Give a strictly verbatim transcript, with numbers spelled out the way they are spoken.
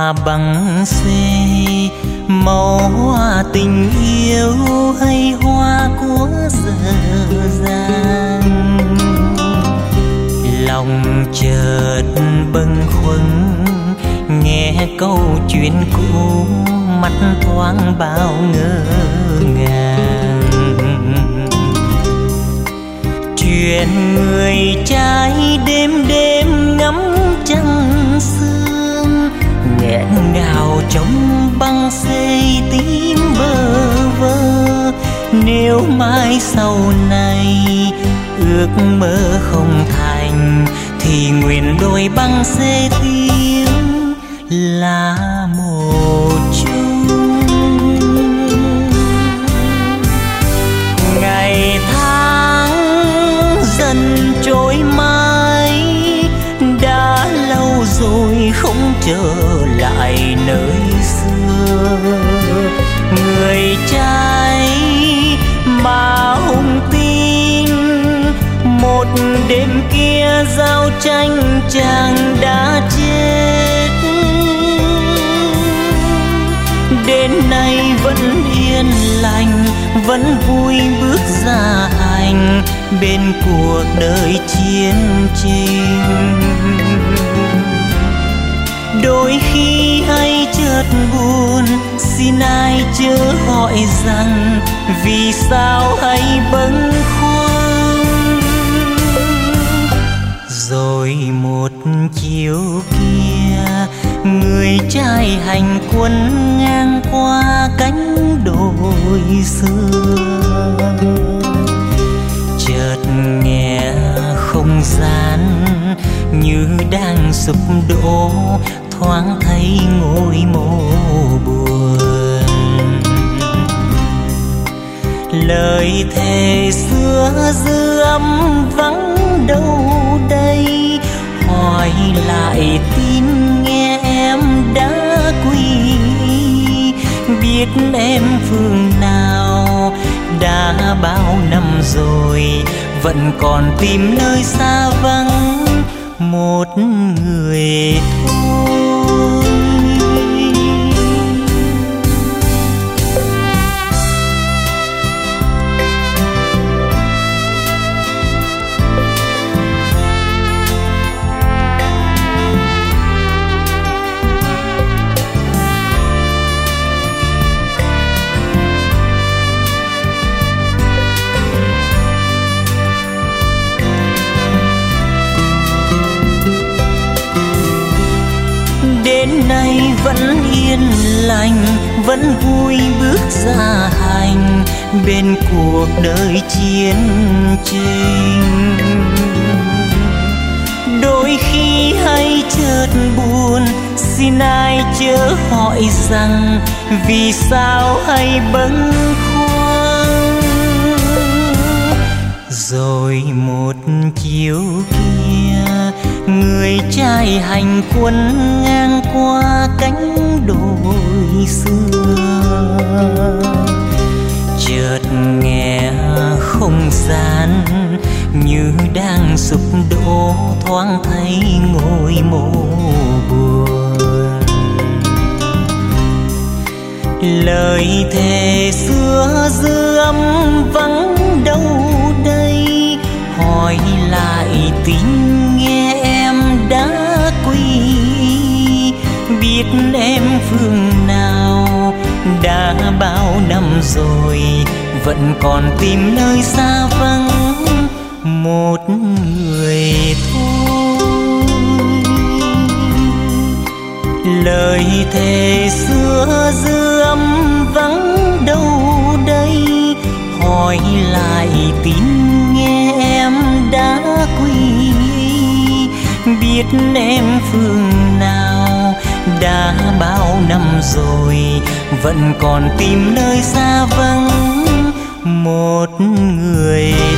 hoa bằng xê, màu hoa tình yêu hay hoa của giờ giang. Lòng chợt bâng khuâng nghe câu chuyện cũ, mắt thoáng bao ngỡ ngàng. Chuyện người trai đêm đêm ngắm trăng sương, nghẹn ngào trong băng xê tím bơ vơ. Nếu mai sau này ước mơ không thành, thì nguyện đôi băng xê tím là một chung. Ngày tháng dần trôi mãi, đã lâu rồi không trở lại nơi xưa. Người trai mà hùng tin, một đêm kia giao tranh chàng đã chết. Đến nay vẫn yên lành, vẫn vui bước ra hành bên cuộc đời chiến tranh. Đôi khi hay chợt buồn, xin ai chớ hỏi rằng vì sao hay bâng khuâng. Rồi một chiều kia, người trai hành quân ngang qua cánh đồi xưa. Chợt nghe không gian như đang sụp đổ, thoáng thấy ngôi mộ buồn. Lời thề xưa dư âm vắng đâu đây, hỏi lại tin nghe em đã quy. Biết em phương nào đã bao năm rồi, vẫn còn tìm nơi xa vắng một người thôi. Đến nay vẫn yên lành, vẫn vui bước ra hành bên cuộc đời chiến tranh. Đôi khi hay chợt buồn, xin ai chớ hỏi rằng vì sao hay bâng khuâng. Rồi một chiều kia, người trai hành quân ngang qua cánh đồi xưa. Chợt nghe không gian như đang sụp đổ, thoáng thấy ngôi mộ buồn. Lời thề xưa dư âm vắng đâu đây, hỏi lại tin nghe em đã quy. Biết em phương nào đã bao năm rồi, vẫn còn tìm nơi xa vắng một người thôi. Lời thề xưa dư âm vắng đâu đây, hỏi lại tin nghe em đã quy. Biết em phương nào đã bao năm rồi, vẫn còn tìm nơi xa vắng một người